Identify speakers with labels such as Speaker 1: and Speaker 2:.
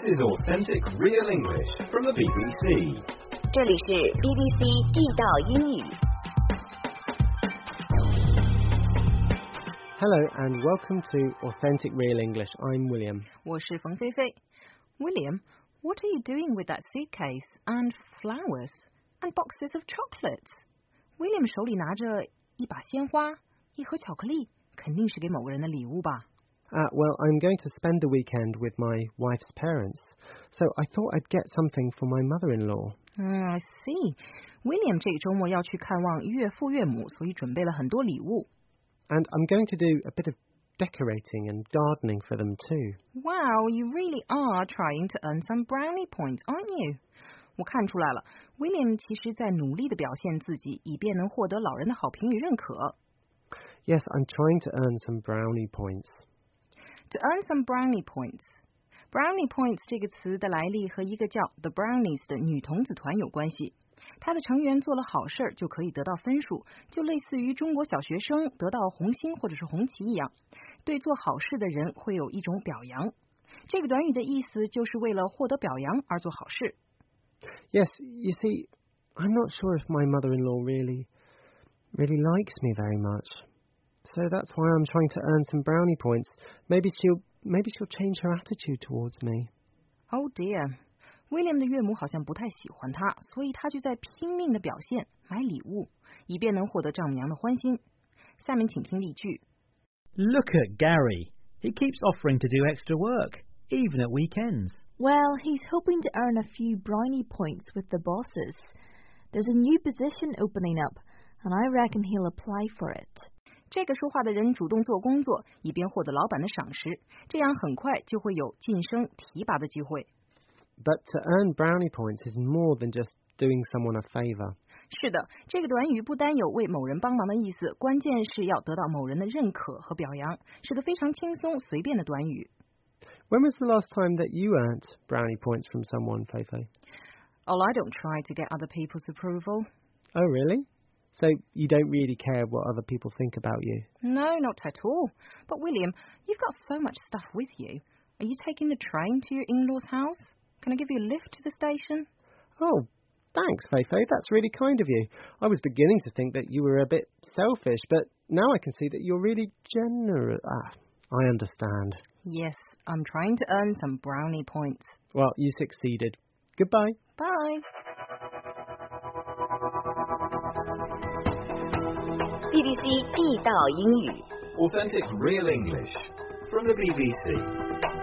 Speaker 1: is authentic, real English from the BBC.
Speaker 2: 这里是 BBC 地道英语。
Speaker 3: Hello and welcome to Authentic Real English. I'm William.
Speaker 4: 我是冯菲菲。William, what are you doing with that suitcase and flowers and boxes of chocolates? William 手里拿着一把鲜花，一盒巧克力，肯定是给某个人的礼物吧。
Speaker 3: Well, I'm going to spend the weekend with my wife's parents, so I thought I'd get something for my mother-in-law.
Speaker 4: I see. William 这个周末要去看望岳父岳母，所以准备了很多礼物。
Speaker 3: And I'm going to do a bit of decorating and gardening for them too.
Speaker 4: Wow, you really are trying to earn some brownie points, aren't you? 我看出来了 ，William 其实在努力地表现自己，以便能获得老人的好评与认可。
Speaker 3: Yes, I'm trying to earn some brownie points.
Speaker 4: To earn some brownie points. Brownie points 这个词的来历和一个叫 The Brownies 的女童子团有关系。它的成员做了好事就可以得到分数，就类似于中国小学生得到红星或者是红旗一样。对做好事的人会有一种表扬。这个短语的意思就是为了获得表扬而做好事。
Speaker 3: Yes, you see, I'm not sure if my mother-in-law really likes me very much. So that's why I'm trying to earn some brownie points. Maybe she'll change her attitude towards me.
Speaker 4: Oh dear. William 的岳母好像不太喜欢他，所以他就在拼命的表现，买礼物，以便能获得丈母娘的欢心。下面请听例句。
Speaker 5: Look at Gary. He keeps offering to do extra work, even at weekends.
Speaker 6: Well, he's hoping to earn a few brownie points with the bosses. There's a new position opening up, and I reckon he'll apply for it.
Speaker 4: 这个说话的人主动做工作，以便获得老板的赏识，这样很快就会有晋升提拔的机会。
Speaker 3: But to earn brownie points is more than just doing someone a favor.
Speaker 4: 是的，这个短语不单有为某人帮忙的意思，关键是要得到某人的认可和表扬，是个非常轻松随便的短语。
Speaker 3: When was the last time that you earned brownie points from someone, Feifei?
Speaker 4: Oh, I don't try to get other people's approval.
Speaker 3: Oh, really? So you don't really care what other people think about you?
Speaker 4: No, not at all. But William, you've got so much stuff with you. Are you taking the train to your in-laws' house? Can I give you a lift to the station?
Speaker 3: Oh, thanks, Feifei. That's really kind of you. I was beginning to think that you were a bit selfish, but now I can see that you're really generous. I understand.
Speaker 4: Yes, I'm trying to earn some brownie points.
Speaker 3: Well, you succeeded. Goodbye.
Speaker 4: Bye.
Speaker 2: BBC 地道英语。
Speaker 1: Authentic, real English from the BBC.